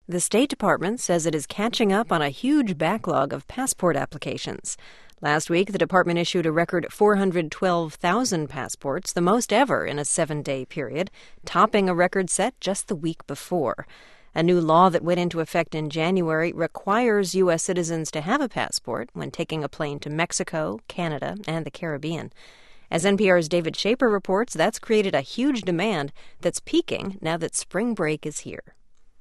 The State Department says it is catching up on a huge backlog of passport applications. Last week, the department issued a record 412,000 passports, the most ever in a 7-day period, topping a record set just the week before. A new law that went into effect in January requires U.S. citizens to have a passport when taking a plane to Mexico, Canada, and the Caribbean. As NPR's David Schaper reports, that's created a huge demand that's peaking now that spring break is here.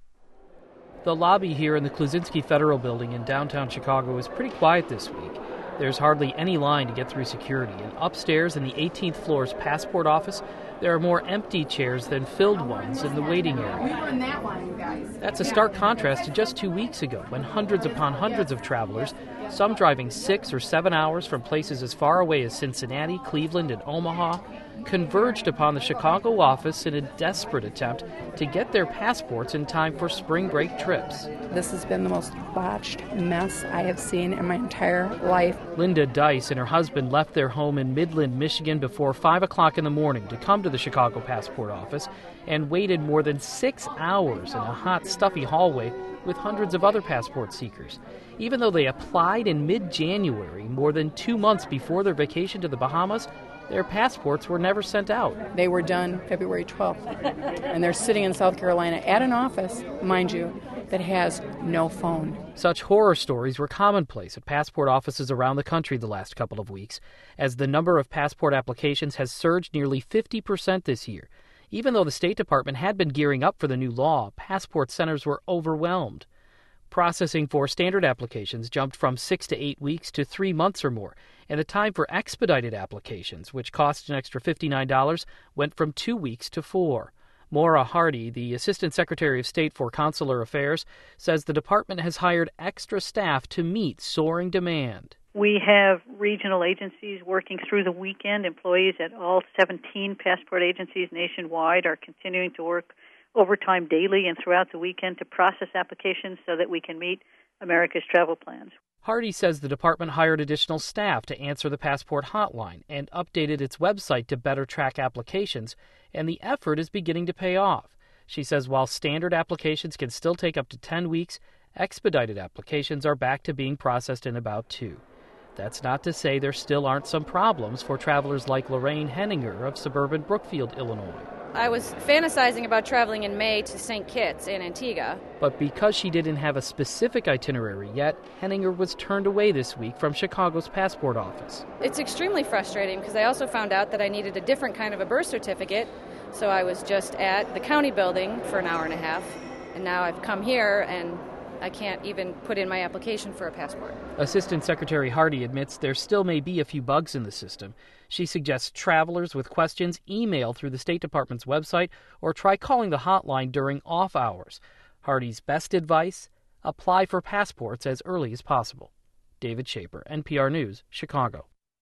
The lobby here in the Kluczynski Federal Building in downtown Chicago is pretty quiet this week. There's hardly any line to get through security, and upstairs in the 18th floor's passport office, there are more empty chairs than filled ones in the waiting area. That's a stark contrast to just 2 weeks ago, when hundreds upon hundreds of travelers, some driving 6 or 7 hours from places as far away as Cincinnati, Cleveland, and Omaha, converged upon the Chicago office in a desperate attempt to get their passports in time for spring break trips. This has been the most botched mess I have seen in my entire life. Linda Dice and her husband left their home in Midland, Michigan before 5 o'clock in the morning to come to the Chicago passport office and waited more than 6 hours in a hot, stuffy hallway with hundreds of other passport seekers. Even though they applied in mid-January, more than 2 months before their vacation to the Bahamas, their passports were never sent out. They were done February 12th, and they're sitting in South Carolina at an office, mind you, that has no phone. Such horror stories were commonplace at passport offices around the country the last couple of weeks, as the number of passport applications has surged nearly 50% this year. Even though the State Department had been gearing up for the new law, passport centers were overwhelmed. Processing for standard applications jumped from 6 to 8 weeks to 3 months or more, and the time for expedited applications, which cost an extra $59, went from 2 weeks to 4. Maura Hardy, the Assistant Secretary of State for Consular Affairs, says the department has hired extra staff to meet soaring demand. We have regional agencies working through the weekend. Employees at all 17 passport agencies nationwide are continuing to work overtime daily and throughout the weekend to process applications so that we can meet America's travel plans. Hardy says the department hired additional staff to answer the passport hotline and updated its website to better track applications, and the effort is beginning to pay off. She says while standard applications can still take up to 10 weeks, expedited applications are back to being processed in about 2. That's not to say there still aren't some problems for travelers like Lorraine Henninger of suburban Brookfield, Illinois. I was fantasizing about traveling in May to St. Kitts in Antigua. But because she didn't have a specific itinerary yet, Henninger was turned away this week from Chicago's passport office. It's extremely frustrating because I also found out that I needed a different kind of a birth certificate, so I was just at the county building for an hour and a half, and now I've come here and I can't even put in my application for a passport. Assistant Secretary Hardy admits there still may be a few bugs in the system. She suggests travelers with questions email through the State Department's website or try calling the hotline during off hours. Hardy's best advice? Apply for passports as early as possible. David Schaper, NPR News, Chicago.